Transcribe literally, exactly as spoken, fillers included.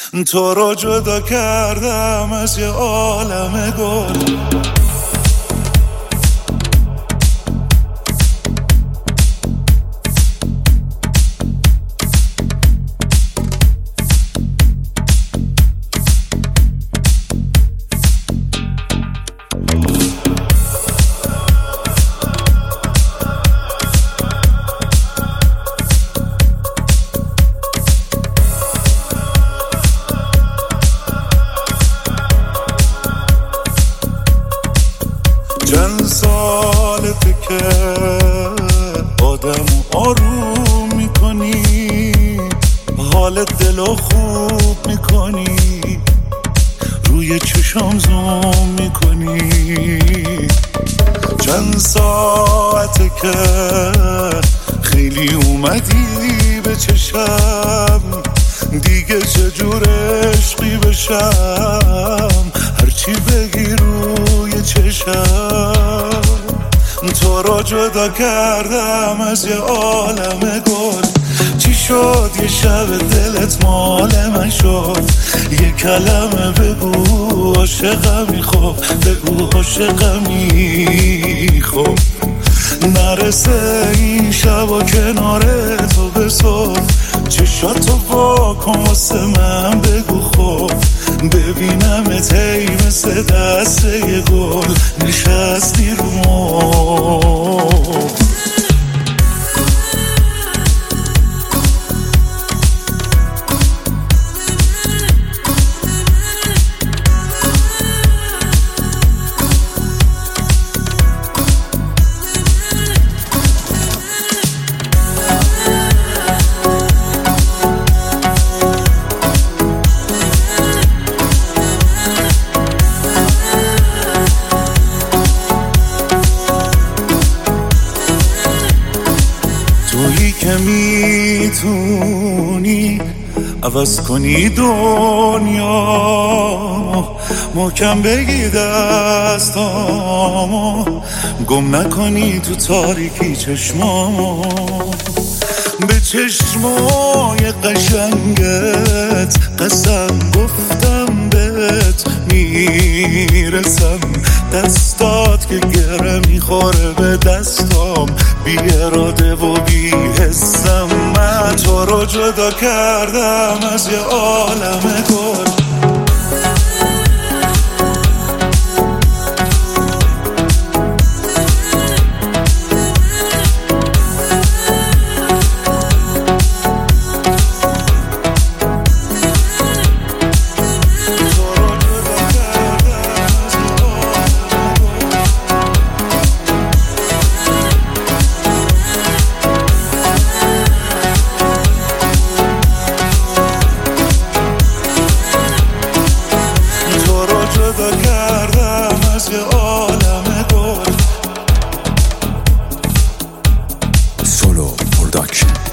تو رو جدا کردم از یه عالم گل. چند سالته که آدمو آروم میکنی، حال دلو خوب میکنی، روی چشام زوم میکنی. چند ساعته که خیلی اومدی به چشم، دیگه چجور عشقی بشم، هرچی بگی روی چشم. تو رو جدا کردم از یه عالم گل. چی شد یه شب دلت مال من شد؟ یه کلمه بگو عاشقمی، خب بگو عاشقمی، خب نرسه این شب و کنار تو بسوز. چشاتو با کن واسه من بگو، خب ببینم تی مثل دسته یه گل نشستی رو مبل. تویی که میتونی عوض کنی دنیا، محکم بگی دستامو، گم نکنی تو تاریکی چشمامو. به چشمای قشنگت قسم گفتم بهت میرسم، دستات که گره میخوره به دستام، بی اراده و بی حسم. من تو رو جدا کردم از یه عالم گل. جدا کردم از یه عالم گل. سولو پروداکشن.